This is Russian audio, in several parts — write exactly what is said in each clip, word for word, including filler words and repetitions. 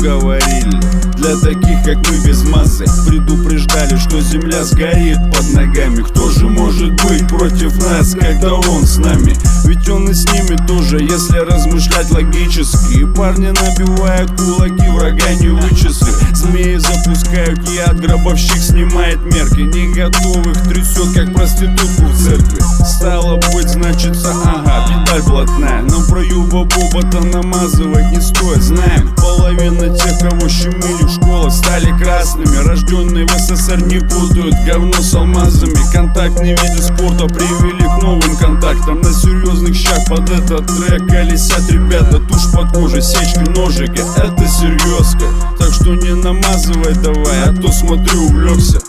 говорили. Для таких, как мы, без массы, предупреждали, что земля сгорит под ногами. Кто же может быть против нас, когда он с нами? Ведь он и с ними тоже, если размышлять логически. И парни набивают кулаки, врага не вычислив. Змеи запускают яд, гробовщик снимает мерки. Не готовых трясет, как проститутку в церкви. Стало быть, значится, ага, педаль блатная. Нам про юба-боба-то намазывать не стоит. Знаем, половина тех, кого щемили в школах, стали красными. Рожденные в СССР не путают говно с алмазами. Контактные виды спорта привели к новым контактам. На серьезных щах под этот трек колесят ребята. Тушь под кожей, сечки, ножики, это серьезка. Так что не намазывай давай, а то смотрю увлекся.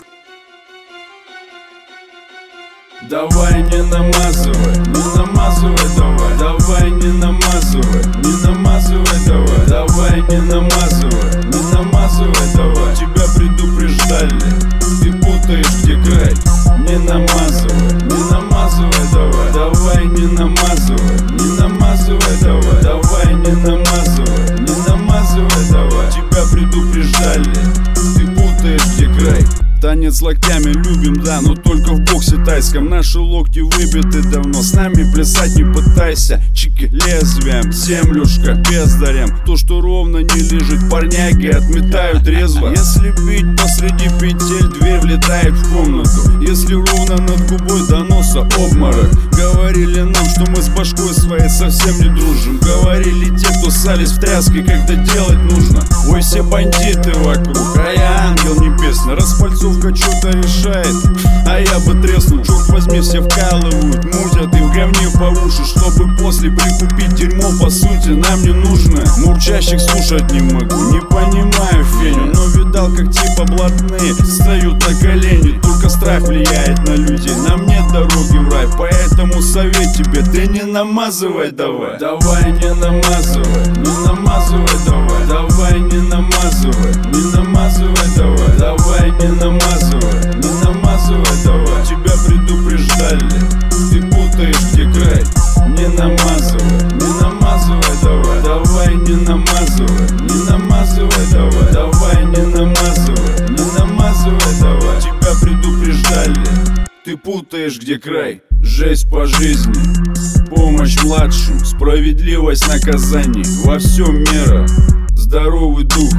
Давай не намазывай, не намазывай давай. Давай не намазывай, не намазывай давай. Давай не намазывай, не намазывай давай. Тебя предупреждали, ты путаешь где край. Не намазывай, не намазывай давай. Давай не намазывай, не намазывай давай. Давай не намазывай, не намазывай давай. Тебя предупреждали, ты путаешь где край. Танец локтями любим, да, но только в боксе тайском. Наши локти выбиты давно, с нами плясать не пытайся. Чики лезвием, землюшка бездарем. То, что ровно не лежит, парняги отметают резво. Если бить посреди петель, дверь влетает в комнату. Если ровно над губой до носа обморок. Говорили нам, что мы с башкой своей совсем не дружим. Говорили те, кто сались в тряске, когда делать нужно. Ой, все бандиты вокруг, а я ангел небесный. Распальцовка что-то решает, а я бы треснул. Черт возьми, все вкалывают, мутят и в говне по уши, чтобы после прикупить дерьмо, по сути, нам не нужно. Мурчащих слушать не могу, не понимаю феню. Но видал, как типа блатные встают на колени. Только страх влияет на людей, нам нет дороги в рай. Поэтому совет тебе, ты не намазывай давай. Давай не намазывай, не намазывай давай. Давай не намазывай, не намазывай давай. Давай не намазывай, не намазывай давай. Тебя предупреждали, ты путаешь где край. Не намазывай, не намазывай давай. Давай не намазывай, не намазывай давай. Давай не намазывай, не намазывай давай. Тебя предупреждали, ты путаешь где край. Жесть по жизни, помощь младшим, справедливость наказаний. Во всем мира здоровый дух,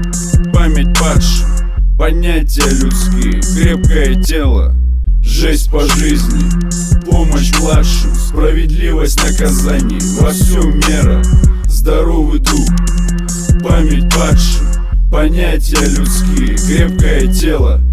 память падшим, понятия людские, крепкое тело. Жесть по жизни, помощь младшим, справедливость наказаний. Во всем мира здоровый дух, память падшим, понятия людские, крепкое тело.